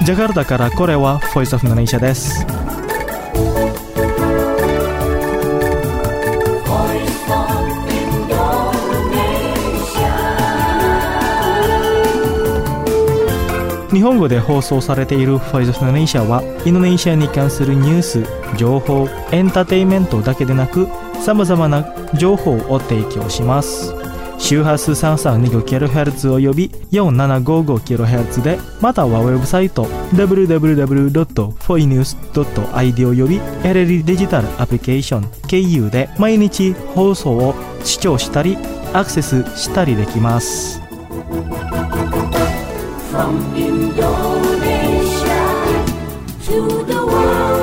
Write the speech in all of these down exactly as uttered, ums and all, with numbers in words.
ジャカルタからこれは Voice of Indonesia です。日本語で放送されている Voice of Indonesia はインドネシアに関するニュース、情報、エンターテインメントだけでなくさまざまな情報を提供します。周波数 さんさんにごキロヘルツ および よんななごごキロヘルツ で、またはウェブサイト ダブリューダブリューダブリュードットフォイニュースドットアイディー および エルエル デジタルアプリケーション経由で毎日放送を視聴したりアクセスしたりできます。From Indonesia to the world.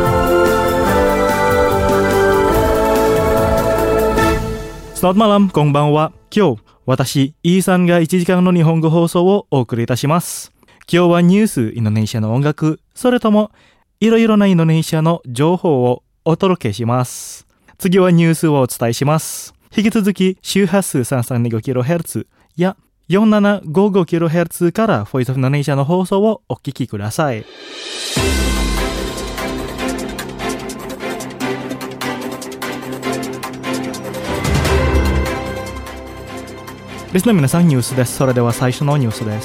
Selamat malam, こんばんは。今日、私、イーさんがいちじかんの日本語放送をお送りいたします。今日はニュース、インドネシアの音楽、それとも、いろいろなインドネシアの情報をお届けします。次はニュースをお伝えします。引き続き、周波数 さんさんにごキロヘルツ やよんななごごキロヘルツ から Voice of Indonesia の放送をお聞きください。リスナーの皆さん、ニュースです。それでは最初のニュースです。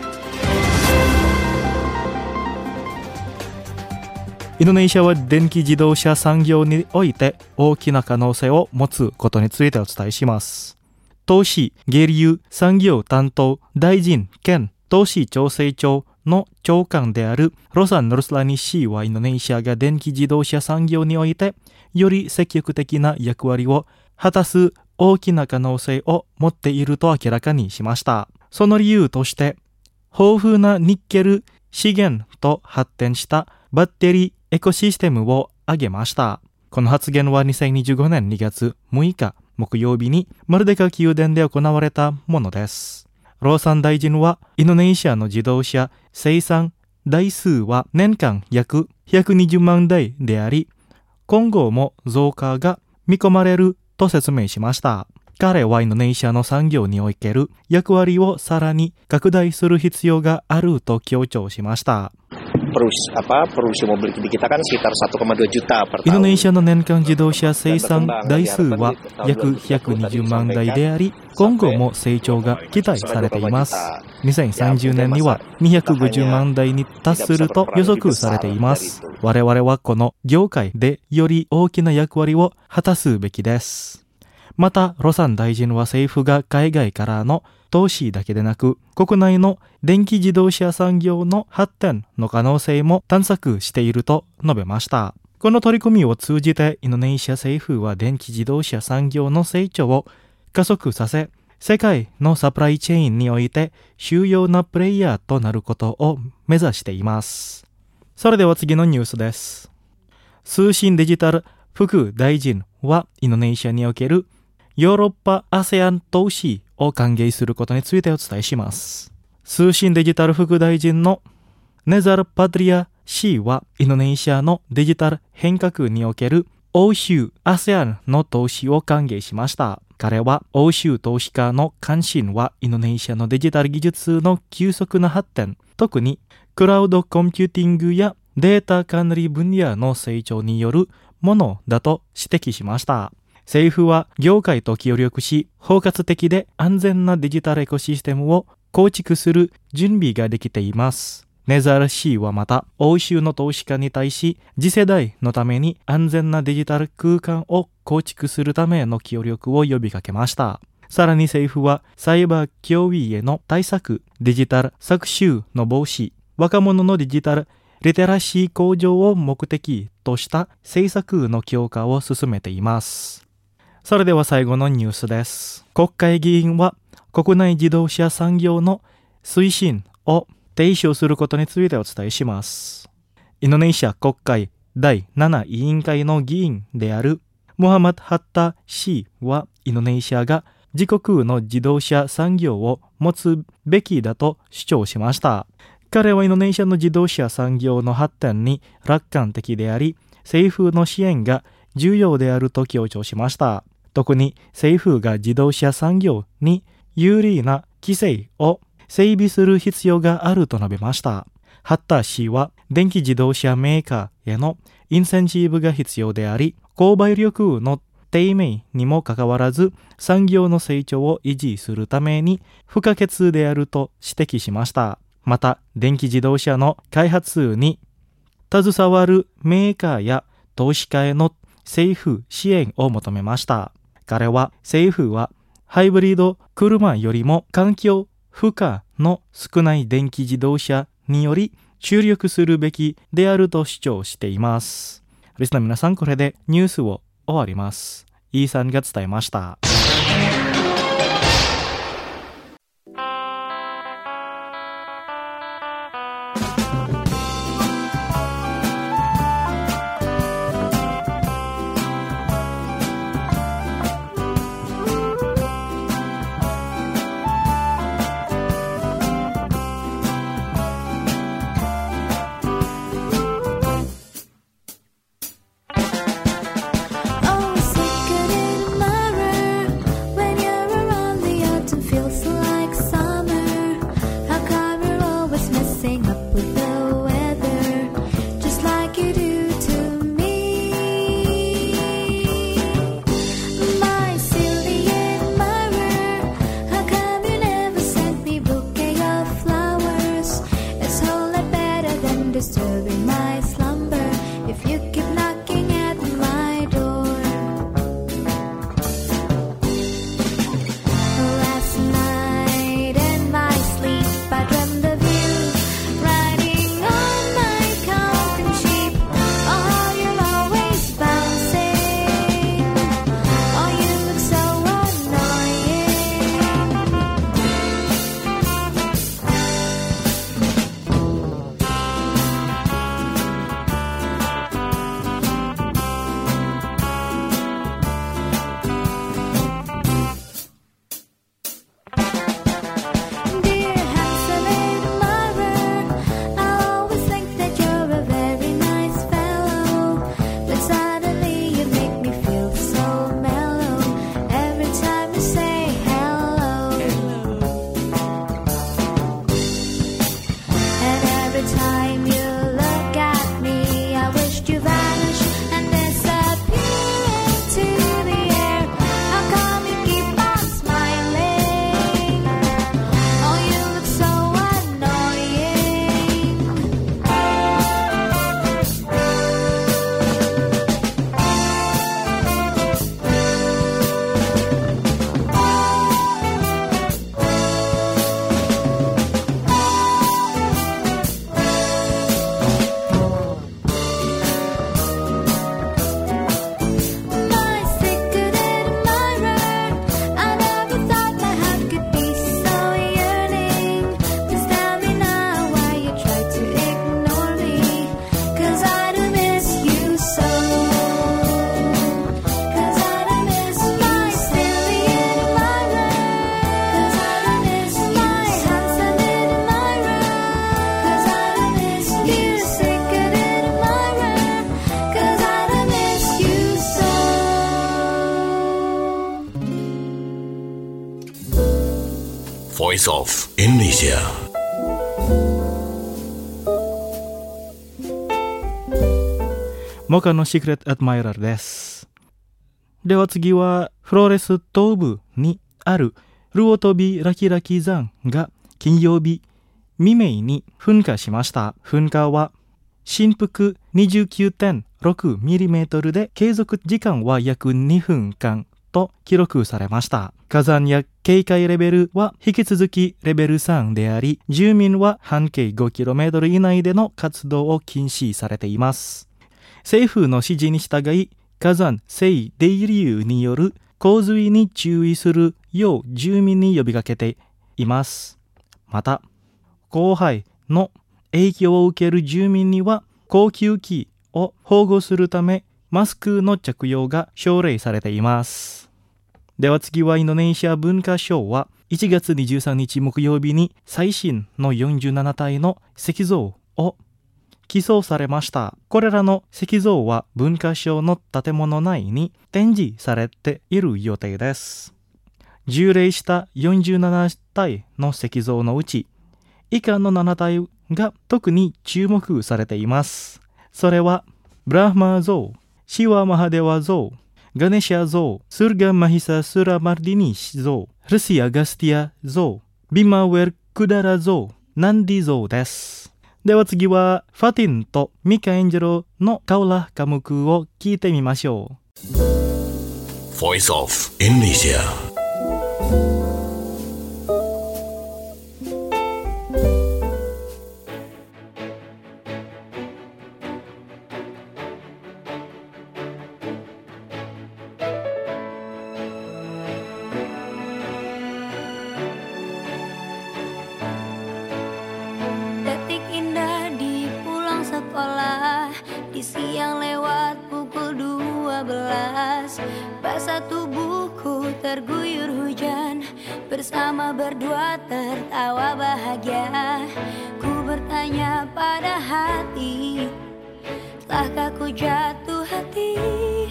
インドネシアは電気自動車産業において大きな可能性を持つことについてお伝えします。投資・原油産業担当大臣兼投資調整庁の長官であるロサン・ノルスラニ氏はインドネシアが電気自動車産業においてより積極的な役割を果たす大きな可能性を持っていると明らかにしました。その理由として豊富なニッケル資源と発展したバッテリーエコシステムを挙げました。この発言はにせんにじゅうごねんにがつむいか木曜日にマルデカ宮殿で行われたものです。ローサン大臣はインドネシアの自動車生産台数は年間約ひゃくにじゅうまんだいであり、今後も増加が見込まれると説明しました。彼はインドネシアの産業における役割をさらに拡大する必要があると強調しました。インドネシアの年間自動車生産台数は約ひゃくにじゅうまんだいであり、今後も成長が期待されています。にせんさんじゅうねんにはにひゃくごじゅうまんだいに達すると予測されています。我々はこの業界でより大きな役割を果たすべきです。また、ロサン大臣は政府が海外からの投資だけでなく、国内の電気自動車産業の発展の可能性も探索していると述べました。この取り組みを通じて、インドネシア政府は電気自動車産業の成長を加速させ、世界のサプライチェーンにおいて主要なプレイヤーとなることを目指しています。それでは次のニュースです。通信デジタル副大臣はインドネシアにおけるヨーロッパ アセアン 投資を歓迎することについてお伝えします。通信デジタル副大臣のネザル・パトリア氏はインドネシアのデジタル変革における欧州 アセアン の投資を歓迎しました。彼は欧州投資家の関心はインドネシアのデジタル技術の急速な発展、特にクラウドコンピューティングやデータ管理分野の成長によるものだと指摘しました。政府は業界と協力し、包括的で安全なデジタルエコシステムを構築する準備ができています。ネザー氏はまた、欧州の投資家に対し、次世代のために安全なデジタル空間を構築するための協力を呼びかけました。さらに政府は、サイバー脅威への対策、デジタル搾取の防止、若者のデジタルリテラシー向上を目的とした政策の強化を進めています。それでは最後のニュースです。国会議員は国内自動車産業の推進を提唱することについてお伝えします。インドネシア国会だいなな委員会の議員であるモハマド・ハッタ氏はインドネシアが自国の自動車産業を持つべきだと主張しました。彼はインドネシアの自動車産業の発展に楽観的であり、政府の支援が重要であると強調しました。特に政府が自動車産業に有利な規制を整備する必要があると述べました。 ハッター氏は電気自動車メーカーへのインセンティブが必要であり、購買力の低迷にもかかわらず産業の成長を維持するために不可欠であると指摘しました。また、電気自動車の開発に携わるメーカーや投資家への政府支援を求めました。彼は政府はハイブリッド車よりも環境負荷の少ない電気自動車により注力するべきであると主張しています。リスナーの皆さん、これでニュースを終わります。イーさんが伝えました。 Voice of Indonesia. モカのシークレットアドマイラーです。では次はフロレス東部にあるルオトビラキラキ山が金曜日未明に噴火しました。噴火は振幅 にじゅうきゅうてんろくミリメートル で継続時間は約にふんかんと記録されました。火山や警戒レベルは引き続きレベルさんであり、住民は半径 ごキロメートル 以内での活動を禁止されています。政府の指示に従い、火山性泥流による洪水に注意するよう住民に呼びかけています。また、降灰の影響を受ける住民には呼吸器を保護するためマスクの着用が奨励されています。では次はインドネシア文化省はいちがつにじゅうさんにち木曜日に最新のよんじゅうななたいの石像を寄贈されました。これらの石像は文化省の建物内に展示されている予定です。従礼したよんじゅうななたいの石像のうち以下のななたいが特に注目されています。それはブラフマ像、シワマハデワ像、ガネシャ像、スルガマヒサスラマルディニシ像、ルシアガスティア像、ビマウェルクダラ像、ナンディ像です。では次はファティンとミカエンジェロのカウラ科目を聞いてみましょう。 Voice of Indonesia. Di siang lewat pukul dua belas, basah tubuhku terguyur hujan, bersama berdua tertawa bahagia. Ku bertanya pada hati, telahkah ku jatuh hati?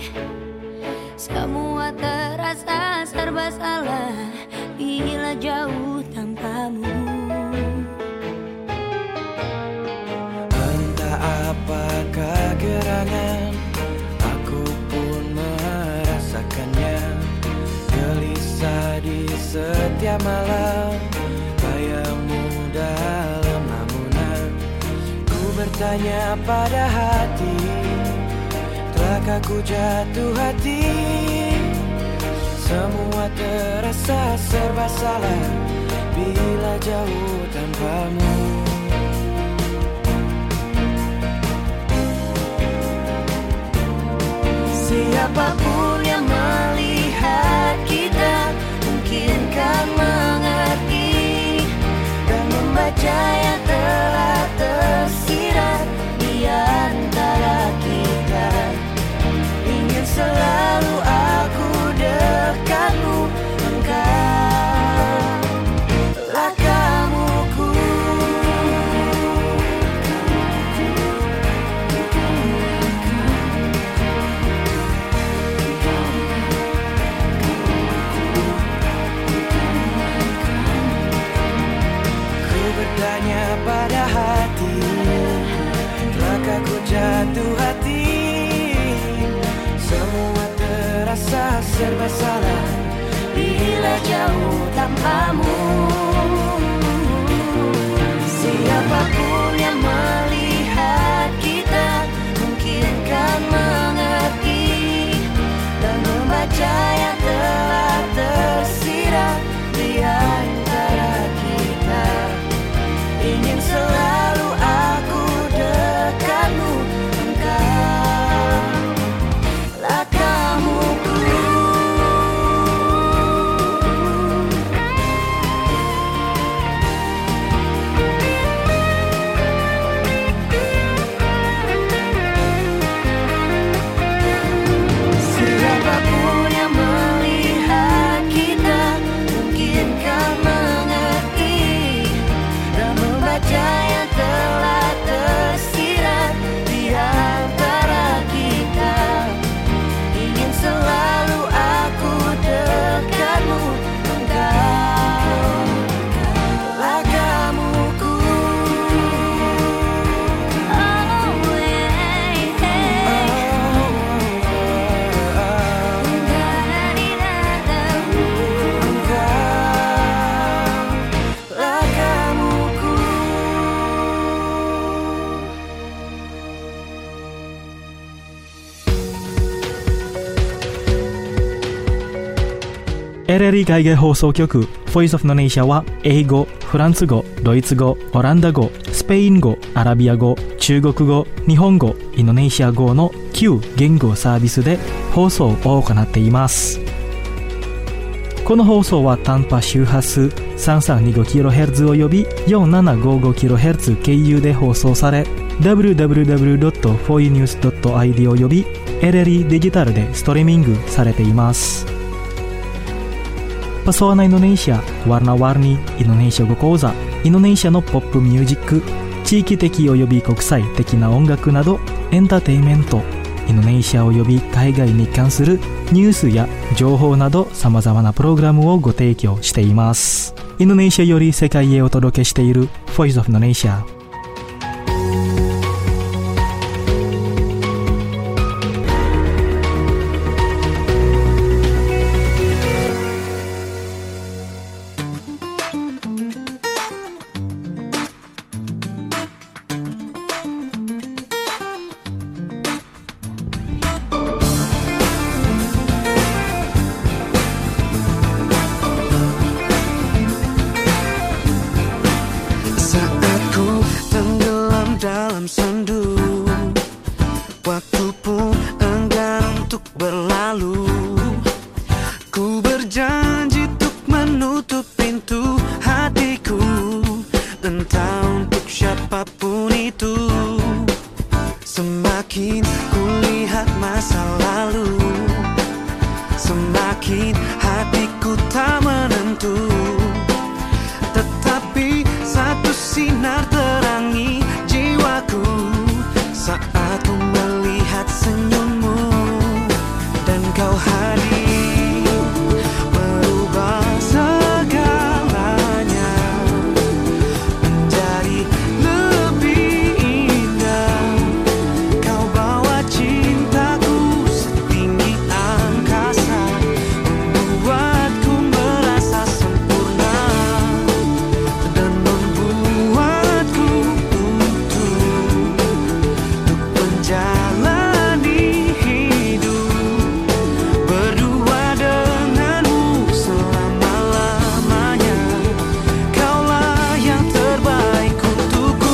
Semua terasa serba salah bila jauh tanpamu. Apakah gerangan, aku pun merasakannya. Gelisah di setiap malam, bayangmu dalam lamunan. Ku bertanya pada hati, telahkah ku jatuh hati? Semua terasa serba salah bila jauh tanpamu. Siapapun yang melihat kita mungkin kan mengerti dan membaca yang telah tersirat di antara kita. Ingin selalu aku dekatmu, engkau telah kamuku. Tanya pada hati, telahkah ku jatuh hati? Semua terasa serba salah bila jauh tanpamu. Siapapun yang melihat kita mungkin kan mengerti dan membaca yang telah tersirat di antara kita. Ingin selalu aku dekatmu, engkau lah kamuku. Siapapun yang melihat kita mungkin kan mengerti dan membaca yang telah tersirat di antara kita. Ingin selalu aku dekatmu, engkau lah kamuku. Oh yeah, yeah. Engkau lah kamuku. エルエルイ 海外放送局 Voice of Indonesia は英語、フランス語、ドイツ語、オランダ語、スペイン語、アラビア語、中国語、日本語、インドネシア語のきゅう言語サービスで放送を行っています。この放送は短波周波数 さんさんにごキロヘルツ および よんななごごキロヘルツ 経由で放送され ダブリューダブリューダブリュードットフォーユーニュースドットアイディー および エルエルイ デジタルでストリーミングされています。Pesona Indonesia, warna-warni Indonesia語講座、インドネシアのポップミュージック、地域的及び国際的な音楽などエンターテインメント、インドネシア及び海外に関するニュースや情報など様々なプログラムをご提供しています。インドネシアより世界へお届けしている Voice of Indonesia。 berlalu. Ku berjanji untuk menutup pintu hatiku, entah untuk siapapun itu. Semakin ku lihat masa lalu, semakin hatiku tak menentu. Tetapi satu sinar terangi jiwaku saat ku melihat senyummu, dan kau hadir merubah segalanya menjadi lebih indah. Kau bawa cintaku setinggi angkasa, membuatku merasa sempurna dan membuatku utuh untuk menjalani hidup berdua denganmu selama-lamanya. Kaulah yang terbaik untukku.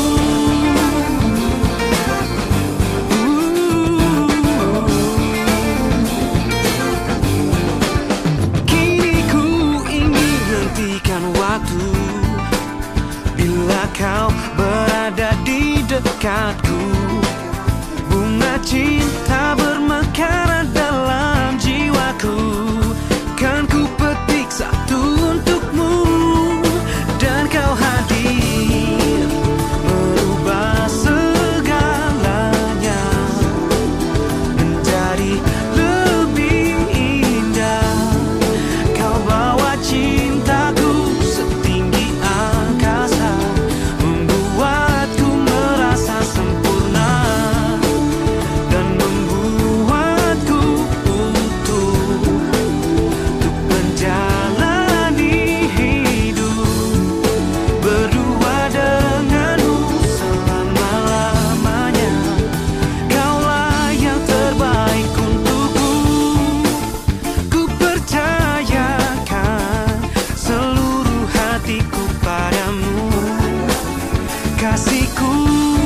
Kini ku ingin hentikan waktu bila kau berada di dekatku. Bunga cinta bermekaran dalam jiwaku, kan ku petik satu untukmu, dan kau hadir merubah segalanya menjadi lebih indah. Kau bawa cintaku setinggi angkasa, membuatku merasa sempurna dan membuatku utuh untuk menjalani hidup berdua denganmu selama-lamanya. Kaulah yang terbaik untukku. Ku percayakan seluruh hatiku padamu, kasihku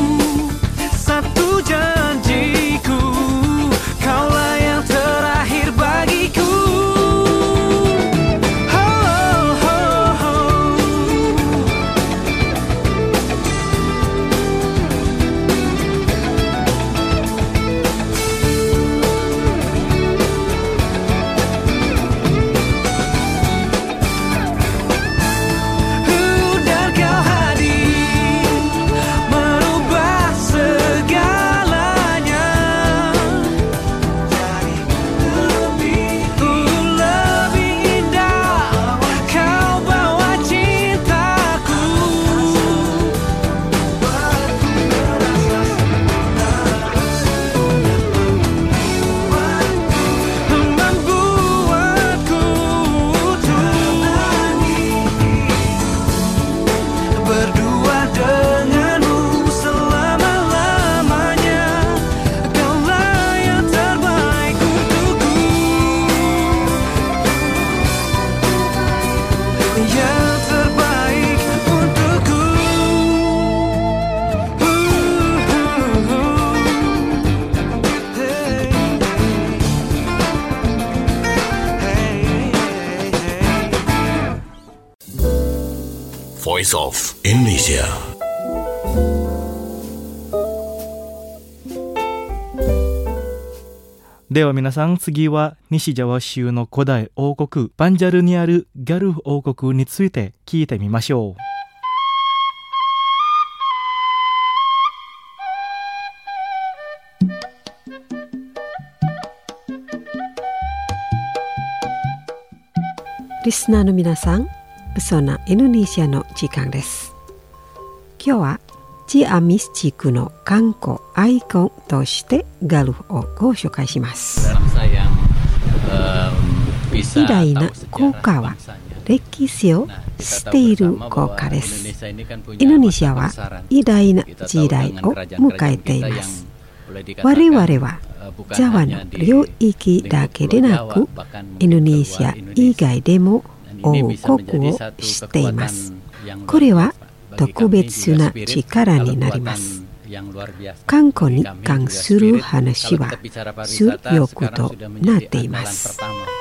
satu janjiku, kaulah yang terakhir bagiku. Oh, oh, oh. Dan kau hadir merubah segalanya jadi lebih lebih indah. Kau bawa cintaku membuatku utuh berdua denganmu selama-lamanya. Kaulah yang terbaik untukku, yang terbaik untukku. Hey, hey, hey, hey. Voice of Indonesia. では皆さん、次は西ジャワ州の古代王国バンジャルにあるギャル王国について聞いてみましょう。 リスナーの皆さん、Pesona Indonesiaの時間です。今日はチアミス地区の観光アイコンとしてガルフをご紹介します。偉大な効果は歴史を知っている効果です。インドネシアは偉大な時代を迎えています。我々はジャワの領域だけでなく、インドネシア以外でも王国を知っています。これは特別な力になります。 観光に関する話は数億となっています。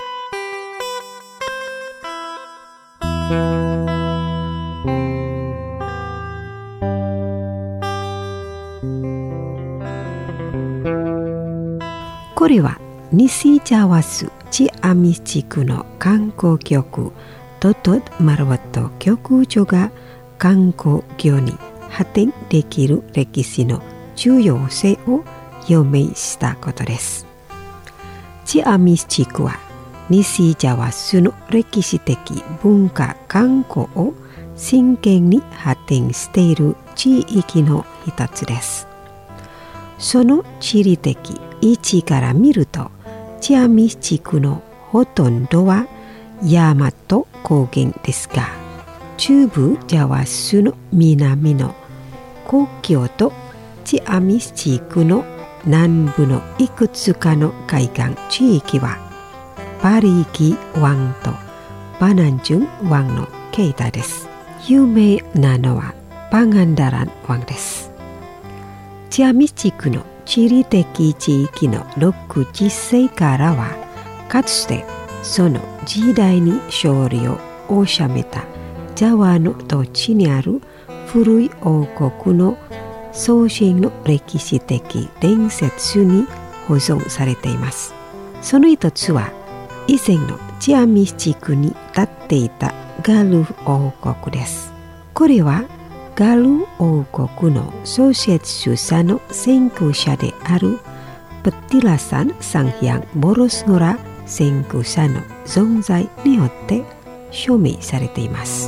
これは西ジャワ州チアミス地区の観光局トトッマルワット局長が観光業に発展できる歴史の重要性を表明したことです。チアミス地区は西ジャワ州の歴史的文化観光を真剣に発展している地域の一つです。その地理的位置から見ると、チアミス地区のほとんどは山と高原ですが、中部ジャワ州の南の国境とチアミス地区の南部のいくつかの海岸地域はパリーキ湾とバナンジュン湾の境内です。有名なのはパガンダラン湾です。チアミス地区の地理的地域のろくじゅっせいからは、かつてその時代に勝利を収めたジャワの土地にある古い王国の創建の歴史的伝説に保存されています。その一つは、以前のチアミス地区に立っていたガルフ王国です。これはガル王国の創設者の先駆者であるプティラサン・サンヒャン・ボロスノラ先駆者の存在によって証明されています。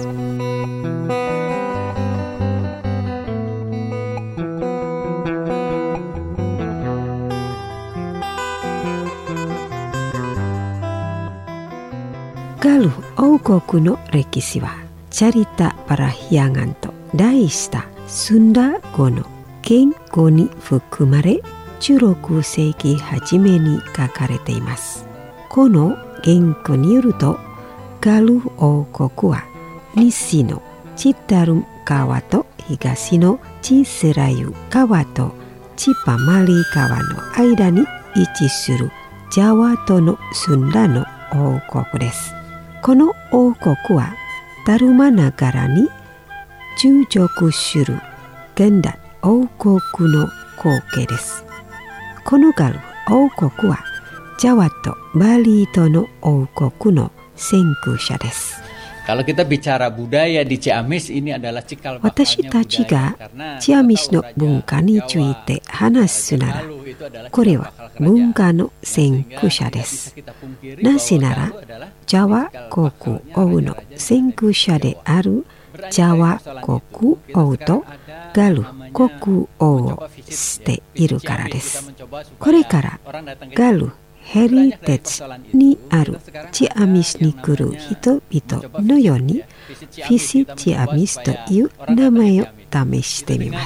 ガル王国の歴史はチャリタ・パラヒアガンと題したスンダ語の言語に含まれ、じゅうろくせいき初めに書かれています。この言語によると、ガル王国は西のチタルン川と東のチセラユ川とチパマリ川の間に位置するジャワ島のスンダの王国です。この王国はダルマナガラに従属する現代王国の後継です。このガル王国はジャワとバリー島の王国の先駆者です。私たちがチアミスの文化について話すなら、これは文化の先駆者です。なぜなら、ジャワ国王の先駆者であるジャワ国王とガル国王を捨ているからです。これからガルヘリテツにあるチアミスに来る人々のように、フィシチアミスという名前を試してみます。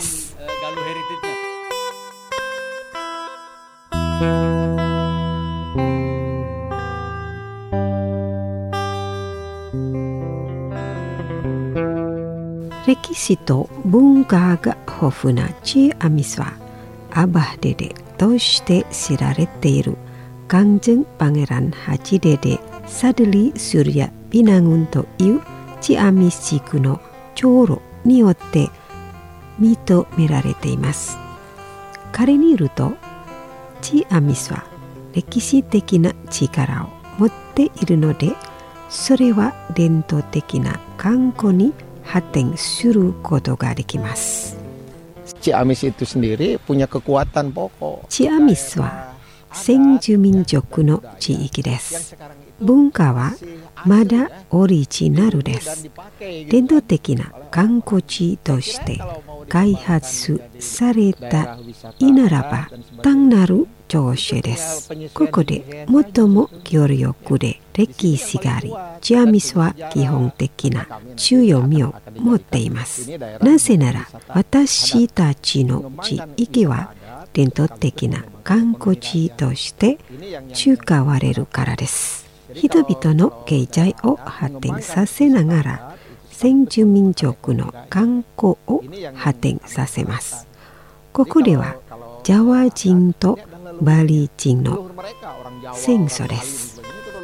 歴史と文化が豊富なチアミスはアバデデとして知られている강정 Pangeran Haji Dede Sadli Surya Binangunというチアミス地区の長老によって認められています。彼によると、チアミスは歴史的な力を持っているので、それは伝統的な観光に発展することができます。 チアミスitu sendiri punya kekuatan pokok。 チアミスは先住民族の地域です。文化はまだオリジナルです。伝統的な観光地として開発されたいならば単なる調子です。ここで最も強力で歴史があり、チアミスは基本的な強みを持っています。なぜなら、私たちの地域は伝統的な観光地として使われるからです。人々の経済を発展させながら、先住民族の観光を発展させます。 ここではジャワ人とバリ人の戦争です。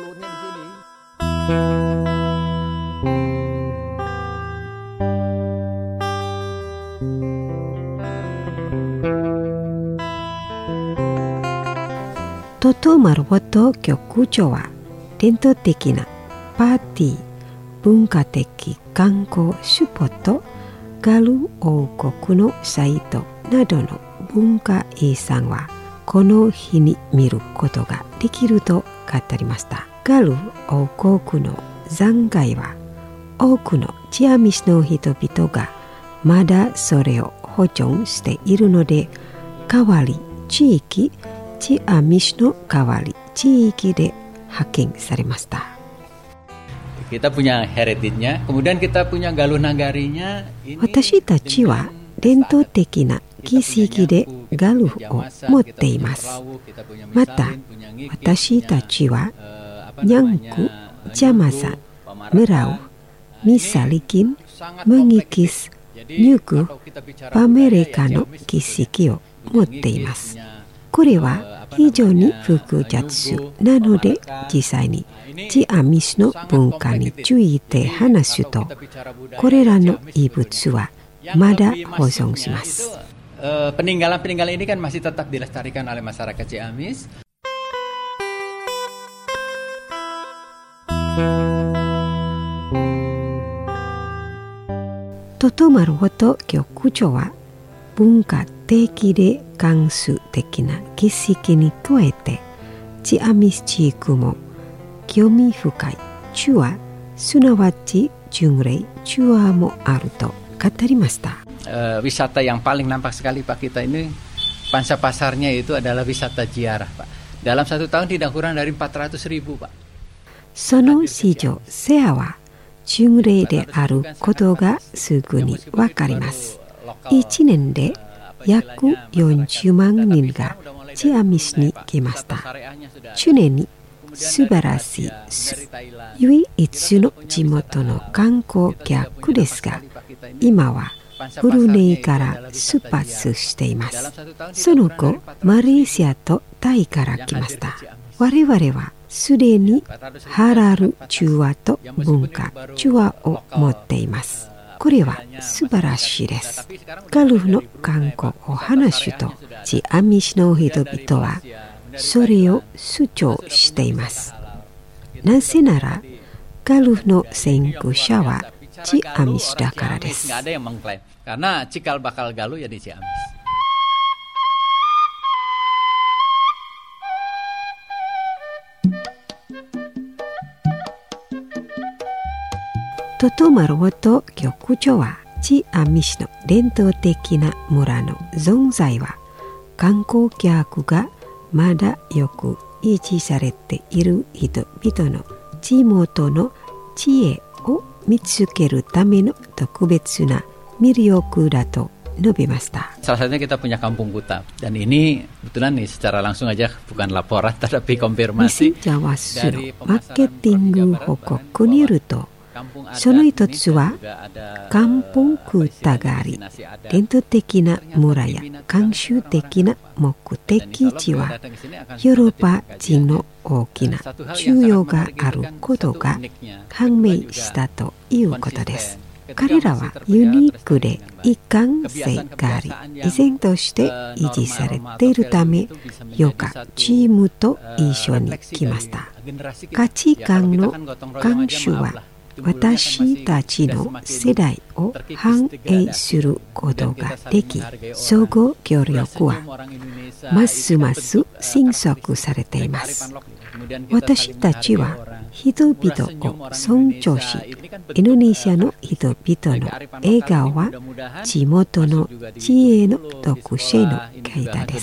トトマルボト局長は伝統的なパーティー、文化的観光スポット、ガル王国のサイトなどの文化遺産はこの日に見ることができると語りました。ガル王国の残骸は多くのチアミスの人々がまだそれを保存しているので、代わり地域チアミスの代わり地域で派遣されました。 Kita punya heritage-nya, kemudian kita punya Galuh Nagarinya. 私たちは伝統的な儀式でガルフを持っています。また私たちはニャンク、ジャマサ、メラウ、ミサリキン、ムギキス、ニュク、パメレカの儀式を持っています。これは非常に複雑なので、実際にチアミスの文化について話すと、これらの遺物はまだ保存します。 Peninggalan-peninggalan ini kan masih tetap dilestarikan oleh masyarakat Ciamis. トトマルホト局長は文化的で関数的な儀式に加えて、チアミス地域も興味深いチュア、すなわち巡礼チュアもあると語りました。 Uh, wisata yang paling nampak sekali Pak kita ini pangsa pasarnya itu adalah wisata ziarah Pak. Dalam satu tahun tidak kurang dari empat ratus ribu Pak. その市場セアは巡礼であることがすぐにわかります。いちねんで約よんじゅうまんにんがチアミスに来ました。常に素晴らしい唯一の地元の観光客ですが、今はブルネイから出発しています。その後マレーシアとタイから来ました。我々はすでにハラルチュアと文化チュアを持っています。これは素晴らしいです。ガルフの観光を話すと、チアミスの人々はそれを主張しています。なぜならガルフの先駆者はチアミスだからです。 Karena cikal bakal Galuh ya di Ciamis. トトマルホト局長はチアミスの伝統的な村の存在は観光客がまだよく維持されている人々の地元の知恵を見つけるための特別な魅力だと述べました。 Salah satunya kita punya kampung kuta dan ini kebetulan nih secara langsung aja bukan laporan tetapi konfirmasi ジャワスのマーケティング報告によると、その一つはカンポンクタがあり、伝統的な村や慣習的な目的地はヨーロッパ人の大きな需要があることが判明したということです。彼らはユニークで一貫性があり、依然として維持されているため、よかチームと一緒に来ました。価値観の慣習は私たちの世代を反映することができ、相互協力はますます進速されています。私たちは人々を尊重し、インドネシアの人々の笑顔は地元の知恵の特性の結果です。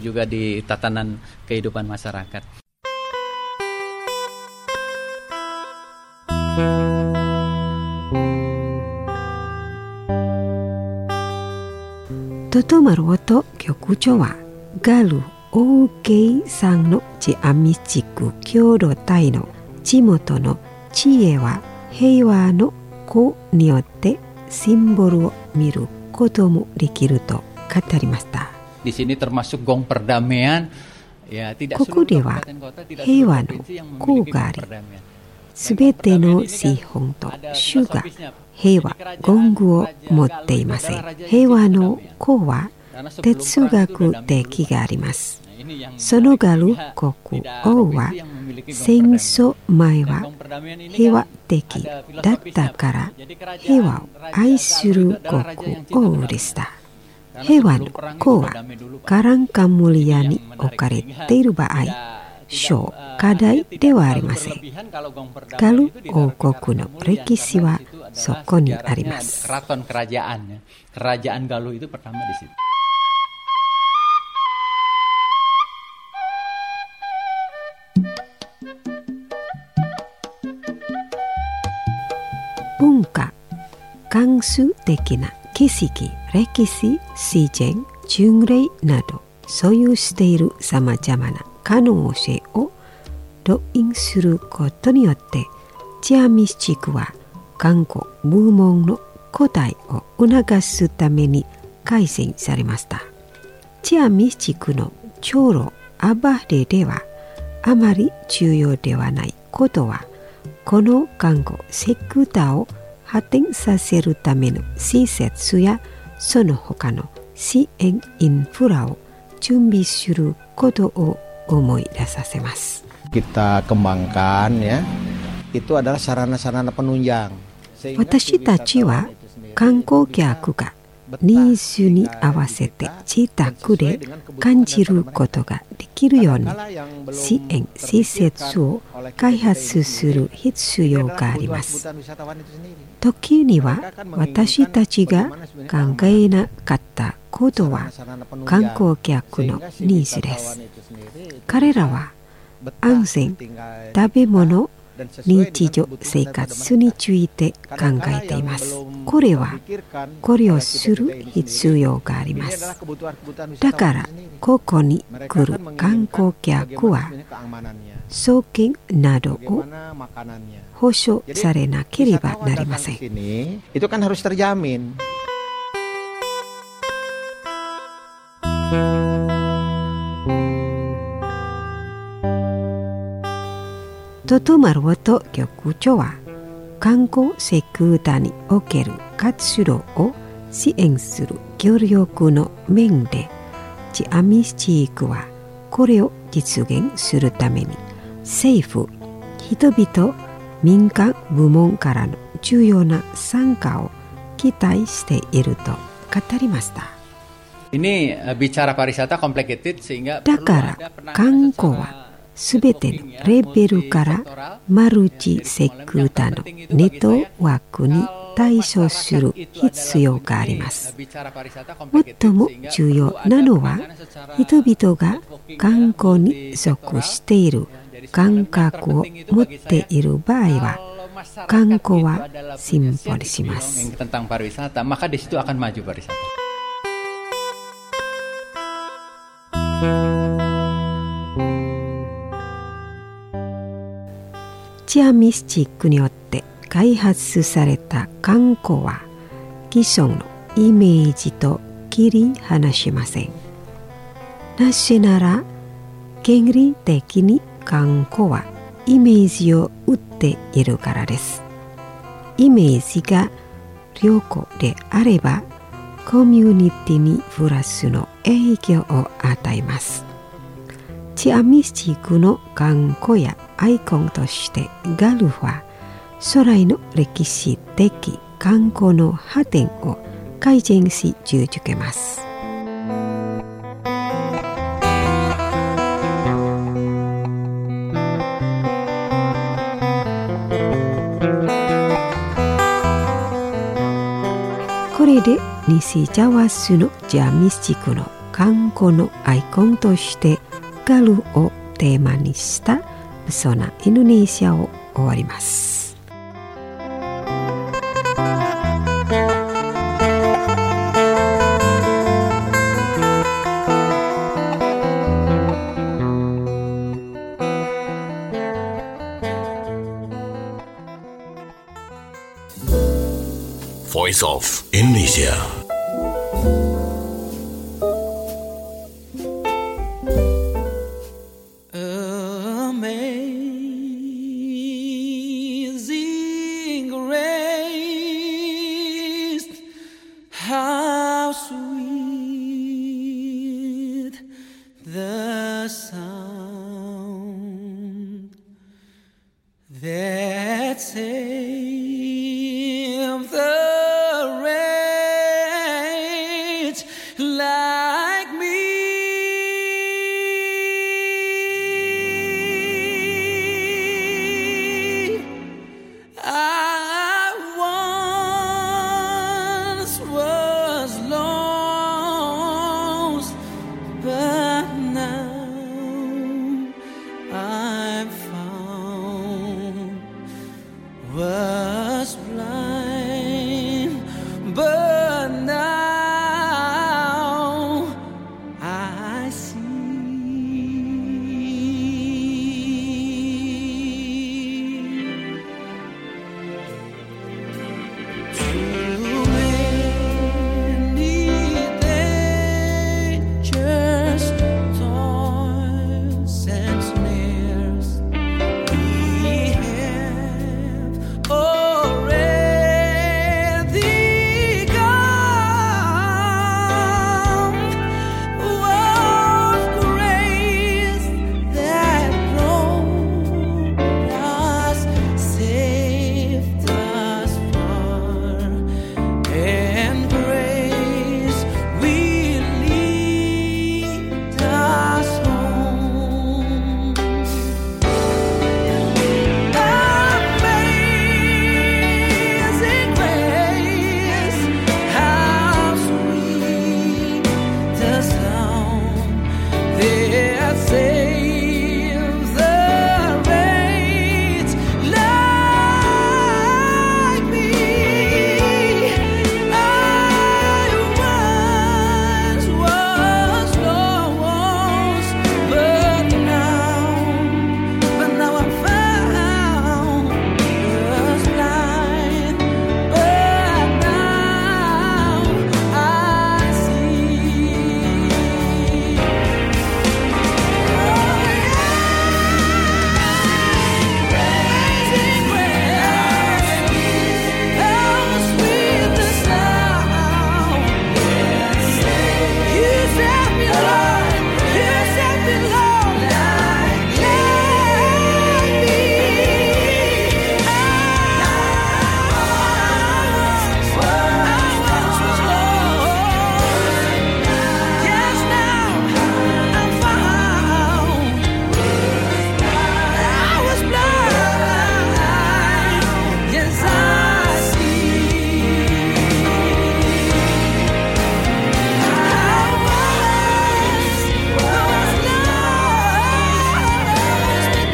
トトマルホト局長はガルオーケイさんのチアミス地区共同体の地元の知恵は平和の子によってシンボルを見ることもできると語りました。 Di sini termasuk gong perdamaian. Ya, tidak ここでは平和の号があり、すべての資本と主が平和ゴングを持っていません。平和の号は哲学的があります。そのガル国王は戦争前は平和的だったから平和を愛する国王でした。平和の項はカランカムリアに置かれている場合、小課題ではありません。ガル王国の歴史はそこにあります。 Keraton kerajaan, kerajaan Galuh itu pertama di situ. 文化、関数的な景色、歴史、自然、巡礼など所有しているさまざまな可能性を動員することによってチアミス地区は観光部門の古代を促すために改善されました。チアミス地区の長老アバレではあまり重要ではないことは、この観光セクターを発展させるための施設やその他の支援インフラを準備することを思い出させます。 Kita kembangkan ya, itu adalah sarana-sarana penunjang. 私たちは観光客がニーズに合わせて自宅で感じることができるように支援施設を開発する必要があります。時には私たちが考えなかったことは観光客のニーズです。彼らは安全、食べ物、日常生活について考えています。これは考慮する必要があります。だからここに来る観光客は送金などを保証されなければなりません。 Itu kan harus terjamin. Totomaruoto 局長は観光セクターにおける活動を支援する協力の面で、チアミス地区はこれを実現するために政府、人々、民間部門からの重要な参加を期待していると語りました。 Ini bicara pariwisata complicated sehingga だから観光はすべてのレベルからマルチセクターのネットワークに対処する必要があります。最も重要なのは人々が観光に属している感覚を持っている場合は観光は進歩します。 tentang pariwisata, maka di situ akan maju pariwisata. チアミス地区によって開発された観光は既存のイメージと切り離しません。なぜなら原理的に観光はイメージを打っているからです。イメージが良好であればコミュニティにプラスの影響を与えます。チアミス地区の観光やアイコンとしてガルフは将来の歴史的観光の発展を改善し続けます。これで西ジャワスのチアミス地区の観光のアイコンとしてガルをテーマにしたプソナインドネシアを終わります。 Voice of Indonesia. that save the wretch like me. I once was lost, but now I'm found. Was blind, but now I see. Too many dangers, toils and snares we have already gone. Was grace that brought us, saved us far, and grace will lead us home. Amazing grace, how sweet the sound that saves a wretch like me. I once was lost, but now, but now I'm found. Was blind, but now I see. Amazing grace, how sweet the sound. You set me Lord, you set me Lord, like me. I once was lost, yes now I'm found. I was blind, yes I see. I once was lost, but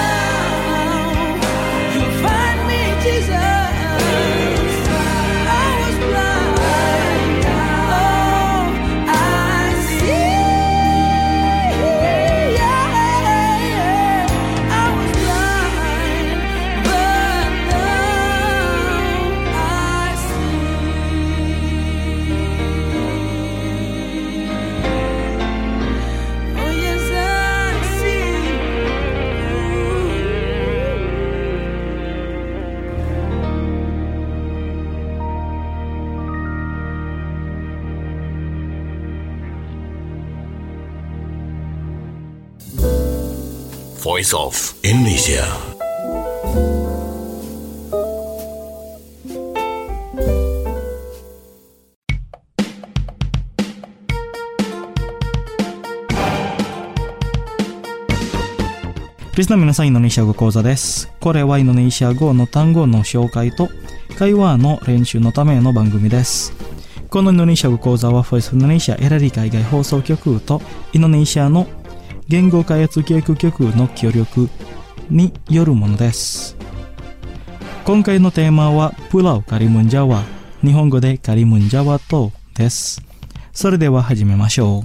now you find me, Jesus. I was blind, oh I see. I was blind, but now I see. Oh yes, I see. Voice of Indonesia. リスナーの皆さん、インドネシア語講座です。これはインドネシア語の単語の紹介と会話の練習のための番組です。このインドネシア語講座は Voice of Indonesia エラリ海外放送局とインドネシアの言語開発教育局の協力によるものです。今回のテーマはプラウカリムンジャワ、日本語でカリムンジャワ島です。それでは始めましょう。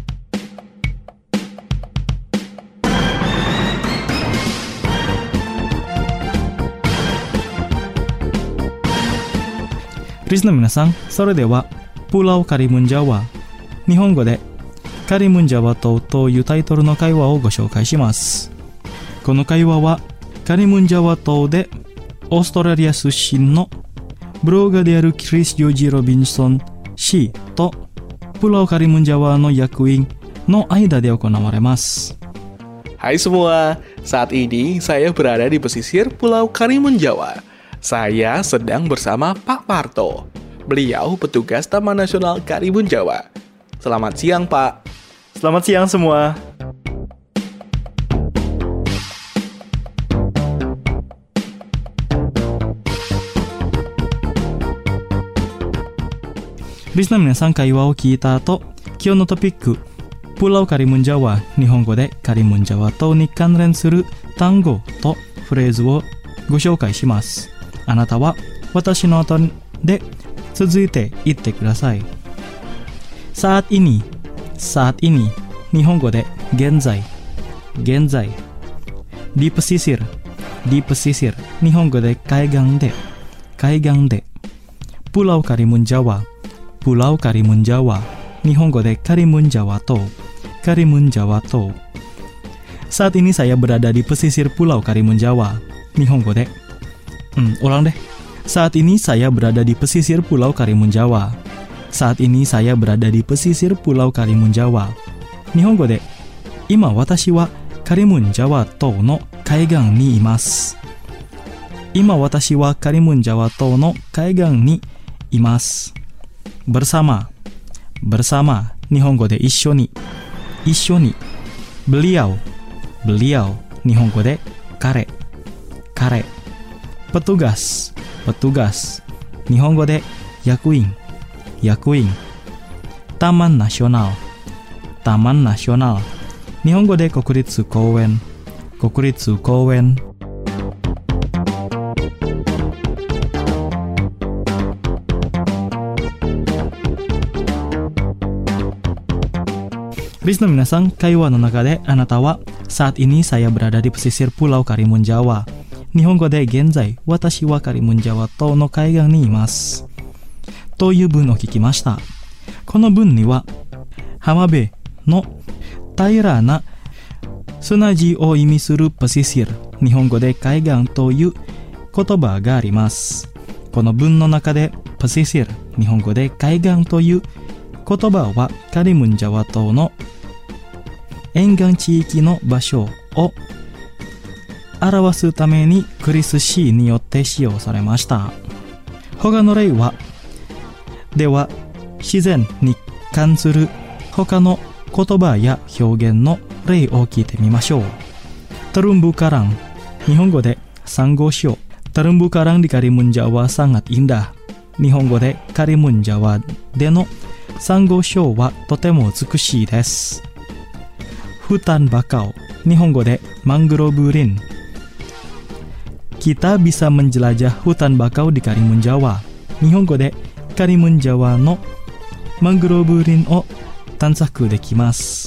リスナーの皆さん、それではプラウカリムンジャワ、日本語でカリムンジャワ島というタイトルの会話をご紹介します。この会話はカリムンジャワ島でオーストラリア出身のブロガーであるクリス・ジョージ・ロビンソン氏とプラウカリムンジャワの役員の間で行われます。 Hai semua, saat ini saya berada di pesisir Pulau Karimun Jawa. Saya sedang bersama Pak Parto. Beliau petugas Taman Nasional Karimun Jawa. Selamat siang, Pak. Selamat siang semua. Listener 皆さん、会話を聞いた後、今日のトピック、Pulau Karimun Jawa、日本語でカリムンジャワ島に関連する単語とフレーズをご紹介します。あなたは私の後で続いて言ってください。saat ini、saat ini、日本語で現在、現在。di pesisir、di pesisir、日本語で海岸で、海岸で。Pulau Karimun Jawa、Pulau Karimun Jawa、日本語でカリムンジャワ島、カリムンジャワ島。Saat ini saya berada di pesisir Pulau Karimun Jawa。日本語で、うん、ulang deh. Saat ini saya berada di pesisir Pulau Karimun Jawa. Saat ini saya berada di pesisir Pulau Karimun Jawa. 日本語で、今私はカリムンジャワ島の海岸にいます。今私はカリムンジャワ島の海岸にいます。bersama、bersama、日本語で一緒に、一緒に。beliau、beliau、日本語で彼、彼。petugas、petugas、日本語で役員、役員。Taman Nasional、Taman Nasional、日本語で国立公園、国立公園。リスの皆さん、会話の中であなたはsaat ini saya berada di pesisir Pulau Karimun Jawa。日本語で現在、私はカリムンジャワ島の海岸にいます。という文を聞きました。この文には、浜辺の平らな砂地を意味するpesisir、日本語で海岸という言葉があります。この文の中でpesisir、日本語で海岸という言葉はカリムンジャワ島の沿岸地域の場所を表すためにクリス氏によって使用されました。他の例は、では自然に関する他の言葉や表現の例を聞いてみましょう。terumbu karang、日本語でサンゴ礁。terumbu karang di Karimun Jawa sangat indah。日本語でカリムンジャワでのサンゴ礁はとても美しいです。hutan bakau、日本語でマングローブ林。Kita bisa menjelajah hutan bakau di Karimun Jawa。日本語でカリムンジャワのマングローブ林を探索できます。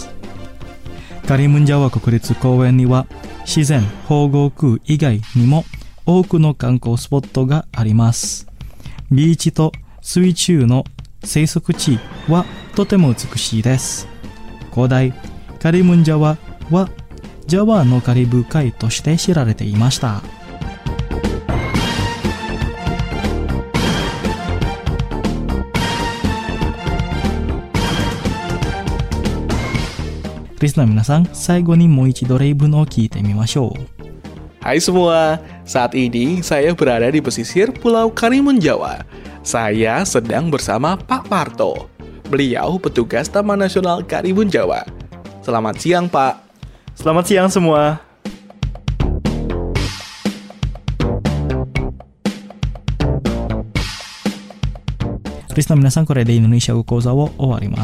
カリムンジャワ国立公園には自然保護区以外にも多くの観光スポットがあります。ビーチと水中の生息地はとても美しいです。古代カリムンジャワはジャワのカリブ海として知られていました。リスナー皆さん、最後にもう一度例文を聞いてみましょう。 Hai semua, saat ini saya berada di pesisir Pulau Karimun Jawa. Saya sedang bersama Pak Parto. Beliau petugas Taman Nasional Karimun Jawa. Selamat siang, Pak. Selamat siang semua. Listener 皆さん、これでインドネシア語講座を終わります。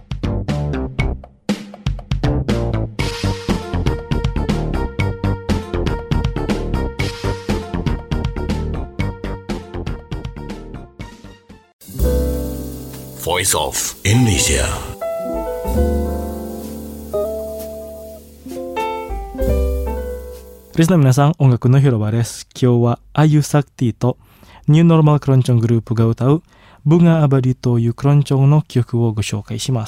Voice of Indonesia。 リスナーの皆さん、音楽の広場です。今日はアユサクティとニューノルマルクロンチョングループが歌うBunga Abadiというクロンチョンの曲をご紹介します。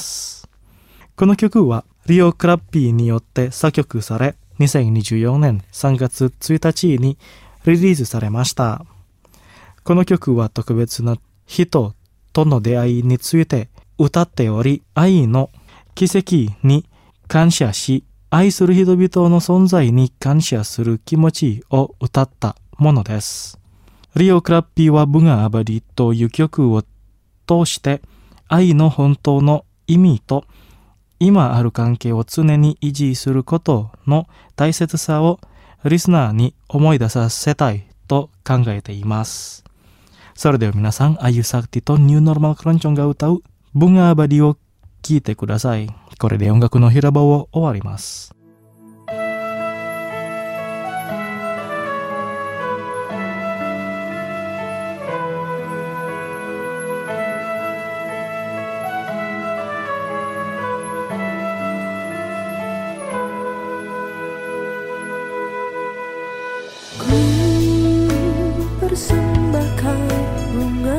この曲はリオ・クラッピーによって作曲され、にせんにじゅうよねんさんがつついたちにリリースされました。この曲は特別な人との出会いについて歌っており、愛の奇跡に感謝し、 愛する人々の存在に感謝する気持ちを歌ったものです。リオ・クラッピーはbunga abadiという曲を通して愛の本当の意味と今ある関係を常に維持することの大切さをリスナーに思い出させたいと考えています。それでは皆さん、Ayu Saktiとニューノーマルクロンチョンが歌うbunga abadiを聴いてください。これで音楽の平場を終わります。 Persembahkan bunga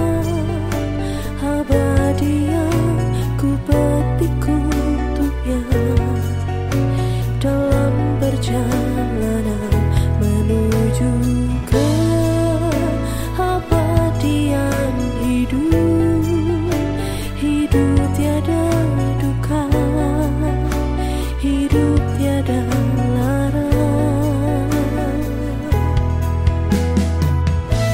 abadi yang ku petik untuknya dalam perjalanan menuju ke abadian hidup. Hidup tiada duka, hidup tiada lara.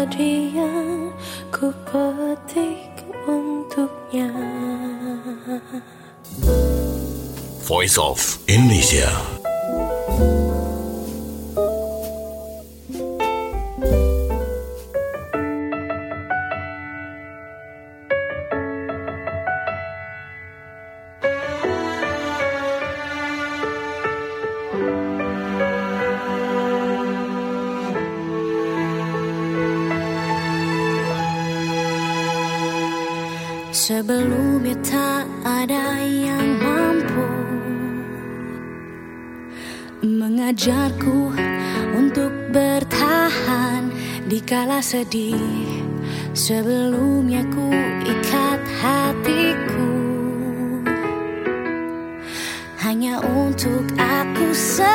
tadi yang ku petik untuknya. Voice of Indonesia. Sebelumnya tak ada yang mampu mengajarku untuk bertahan di kala sedih. Sebelumnya ku ikat hatiku hanya untuk aku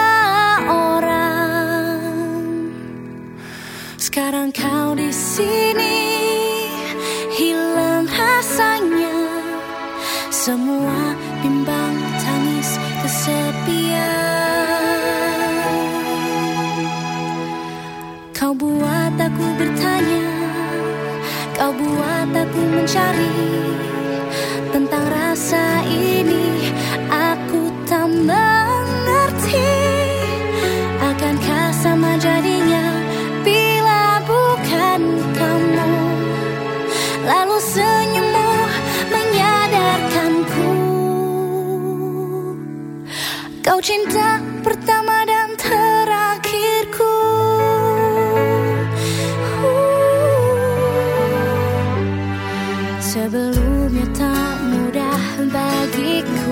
seorang. Sekarang kau di sini, hilang rasanya semua bimbang tangis kesepian. Kau buat aku bertanya, kau buat aku mencari tentang rasa ini. Aku tak mengerti, akankah sama jadinya bila bukan kamu. Lalu senyummu menyadarkanku, kau cinta pertama dan terakhirku. Sebelumnya tak mudah bagiku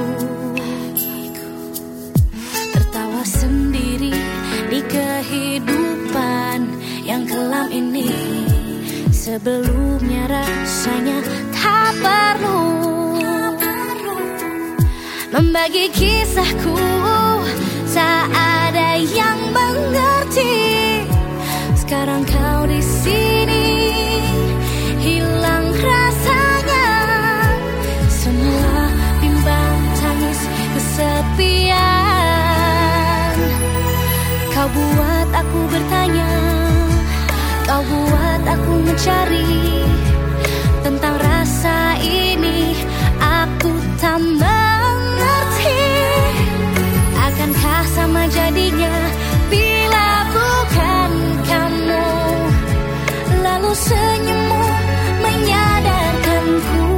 tertawa sendiri di kehidupan yang kelam ini. Sebelumnya rasanya tak perlu membagi kisahku, tak ada yang mengerti. Sekarang kau di sini, hilang rasanya semua bimbang tangis kesepian. Kau buat aku bertanya, kau buat aku mencari tentang rasa ini. Aku tak mengerti, akankah sama jadinya bila bukan kamu. Lalu senyummu menyadarkanku,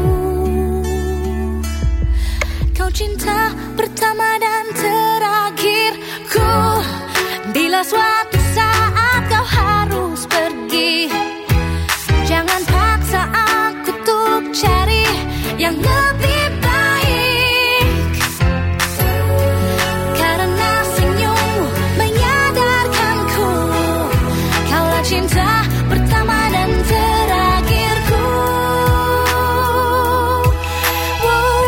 kau cinta pertama dan terakhirku. Bila suatu saat kau harus pergi, jangan paksa aku untuk cari yang lebih baik. Karena senyummu menyadarkanku, kaulah cinta pertama dan terakhirku. Wow,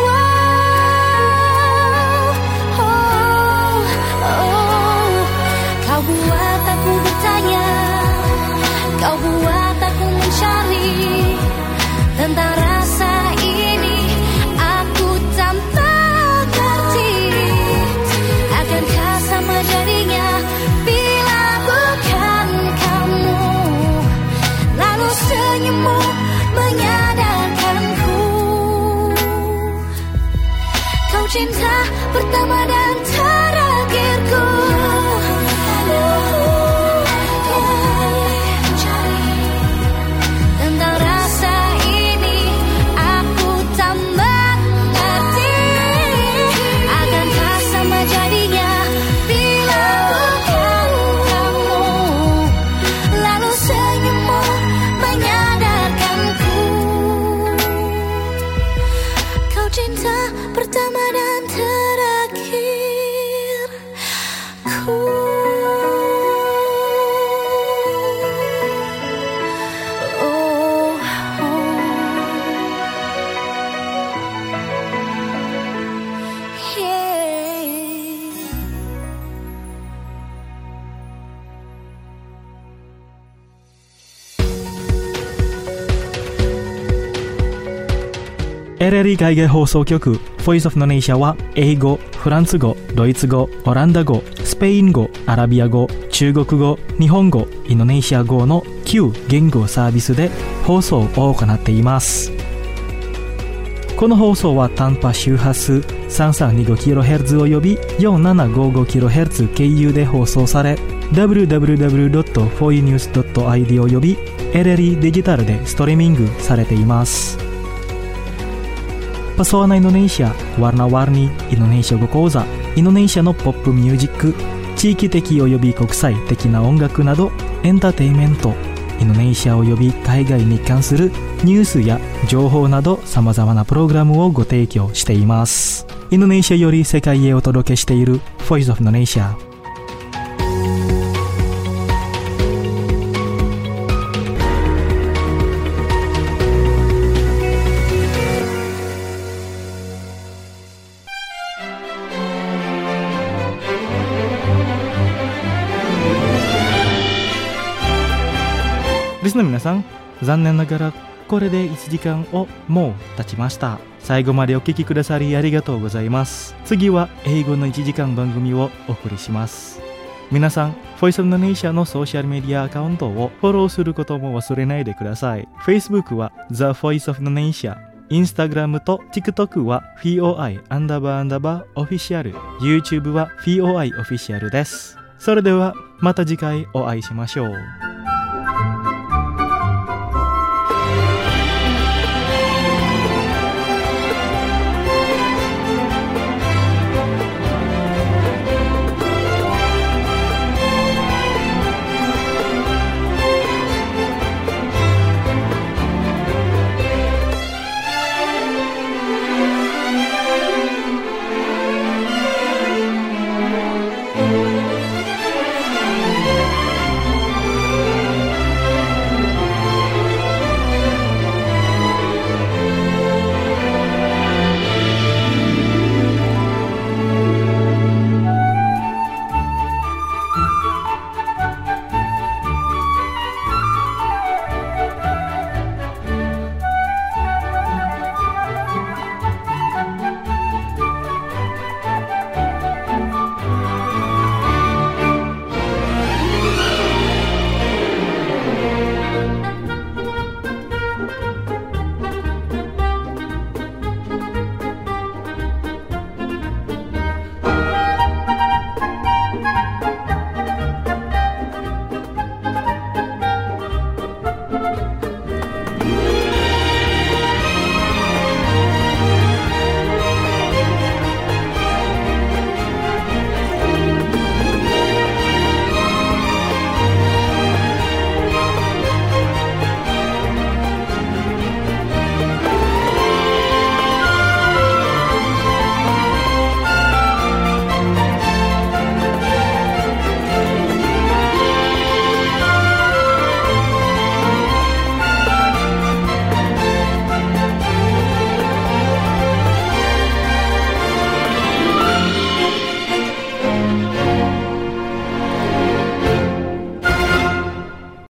wow, oh, oh. Kau buat aku bertanya, kau buat aku mencari tentang rasa ini. Aku tak mengerti, akankah sama jadinya bila bukan kamu. Lalu senyummu menyadarkanku, kau cinta pertama dan terakhirku. Tentang rasa ini aku tak mengerti, akankah sama jadinya bila bukan kamu. Lalu senyummu menyadarkanku, kau cinta pertama dan terakhirku. エルエルイ 海外放送局 Voice of Indonesia は英語、フランス語、ドイツ語、オランダ語、スペイン語、アラビア語、中国語、日本語、インドネシア語のきゅう言語サービスで放送を行っています。この放送は短波周波数 さんさんにごキロヘルツ および よんななごごキロヘルツ 経由で放送され ダブリューダブリューダブリュードットフォーイーニュースドットアイディー および エルエルイー デジタルでストリーミングされています。Pesona Indonesia, Warna-warni Indonesia語講座、インドネシアのポップミュージック、地域的および国際的な音楽などエンターテインメント、インドネシアおよび海外に関するニュースや情報などさまざまなプログラムをご提供しています。インドネシアより世界へお届けしている Voice of Indonesia。リスナーの皆さん、残念ながらこれでいちじかんをもう経ちました。最後までお聞きくださりありがとうございます。次は英語のいちじかん番組をお送りします。皆さん、Voice of Indonesia のソーシャルメディアアカウントをフォローすることも忘れないでください。Facebook は The Voice of Indonesia、Instagram と TikTok は フィーオーアイ アンダーバーアンダーバーオフィシャル、YouTube は フィーオーアイ オフィシャルです。それではまた次回お会いしましょう。